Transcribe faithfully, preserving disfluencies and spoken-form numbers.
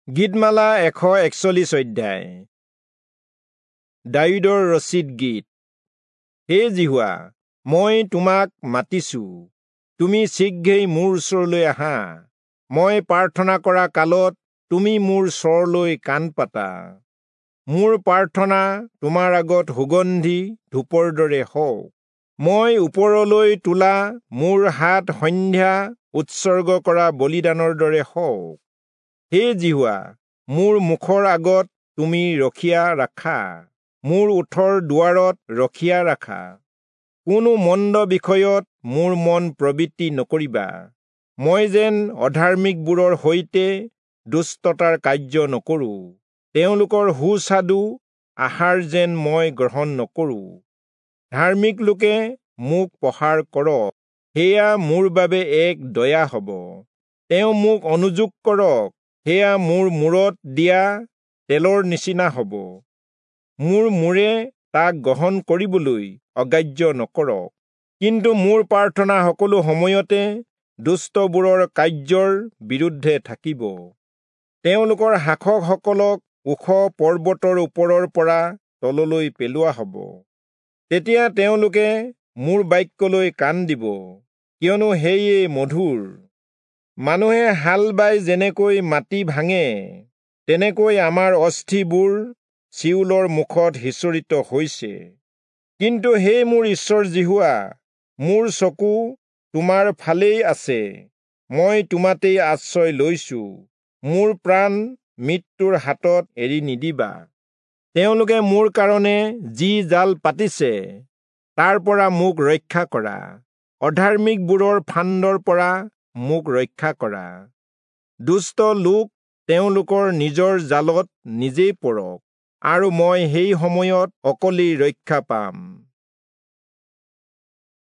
গীতমালা এশ একচল্লিছ অধ্যায়। দাৱীদৰ ৰচিত গীত। হে জিহুৱা, মই তোমাক মাতিছোঁ, তুমি শীঘ্ৰেই মোৰ ওচৰলৈ আহা। মই প্ৰাৰ্থনা কৰা কালত তুমি মোৰ স্বৰলৈ কাণ পাতা। মোৰ প্ৰাৰ্থনা তোমাৰ আগত সুগন্ধি ধূপৰ দৰে হওক। মই ওপৰলৈ তোলা মোৰ হাত সন্ধ্যা উৎসৰ্গ কৰা বলিদানৰ দৰে হওক। হে জিহুৱা, মোৰ মুখৰ আগত তুমি ৰখিয়া ৰাখা, মোৰ ওঠৰ দুৱাৰত ৰখিয়া ৰাখা। কোনো মন্দ বিষয়ত মোৰ মন প্ৰবৃত্তি নকৰিবা। মই যেন অধাৰ্মিকবোৰৰ সৈতে দুষ্টতাৰ কাৰ্য নকৰোঁ, তেওঁলোকৰ সুস্বাদু আহাৰ যেন মই গ্ৰহণ নকৰোঁ। ধাৰ্মিক লোকে মোক প্ৰহাৰ কৰক, সেয়া মোৰ বাবে এক দয়া হ'ব। তেওঁ মোক অনুযোগ কৰক, সেয়া মোৰ মূৰত দিয়া তেলৰ নিচিনা হ'ব। মোৰ মূৰে তাক গ্ৰহণ কৰিবলৈ অগ্ৰাহ্য নকৰক। কিন্তু মোৰ প্ৰাৰ্থনা সকলো সময়তে দুষ্টবোৰৰ কাৰ্যৰ বিৰুদ্ধে থাকিব। তেওঁলোকৰ শাসকসকলক ওখ পৰ্বতৰ ওপৰৰ পৰা তললৈ পেলোৱা হ'ব। তেতিয়া তেওঁলোকে মোৰ বাক্যলৈ কাণ দিব, কিয়নো সেয়ে মধুৰ। মানুহে হাল বাই যেনেকৈ মাটি ভাঙে, তেনেকৈ আমাৰ অস্থিবোৰ চিউলৰ মুখত সিঁচৰিত হৈছে। কিন্তু হে মোৰ ঈশ্বৰ জিহুৱা, মোৰ চকু তোমাৰ ফালেই আছে। মই তোমাতেই আশ্ৰয় লৈছোঁ। মোৰ প্ৰাণ মৃত্যুৰ হাতত এৰি নিদিবা। তেওঁলোকে মোৰ কাৰণে যি জাল পাতিছে, তাৰ পৰা মোক ৰক্ষা কৰা। অধাৰ্মিকবোৰৰ ফান্দৰ পৰা মোক ৰক্ষা কৰা। দুষ্ট লোক তেওঁলোকৰ নিজৰ জালত নিজেই পৰক, আৰু মই সেই সময়ত অকলেই ৰক্ষা পাম।